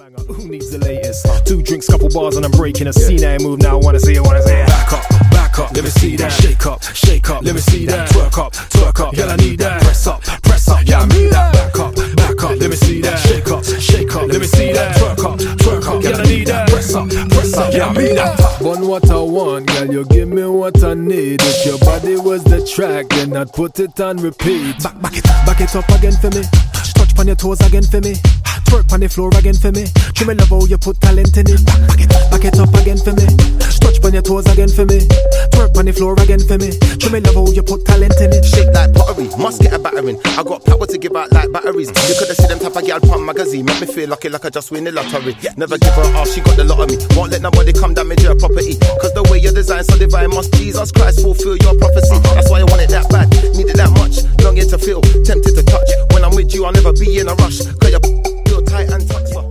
Who needs the latest? 2 drinks, couple bars, and I'm breaking a scene. I move now, wanna see it. Back up, let me see that. Shake up, let me see that. Twerk up, girl, I need that. Press up, yeah, I need that. Back up, let me see that. Shake up, let me see that. Twerk up, girl, I need that. Press up, yeah, I need that. Want what I want, girl, you give me what I need. If your body was the track, then I'd put it on repeat. Back it up again for me. Touch on your toes again for me. Twerk on the floor again for me. Show me love how you put talent in it. Back it up again for me. Touch on your toes again for me. Twerk on the floor again for me. Show me love how you put talent in it. Shake like pottery, must get a battering. I got power to give out like batteries. You could've seen them type of gal pump magazine. Make me feel lucky like I just win the lottery. Never give her off, she got the lot of me. Won't let nobody come damage her property. Cause the way you're designed so divine, must Jesus Christ fulfill your prophecy. That's why I want it that bad, need it that much. Longing to feel, tempted to touch. When I'm with you, I'll never be in a rush. Cause you're tight and touch.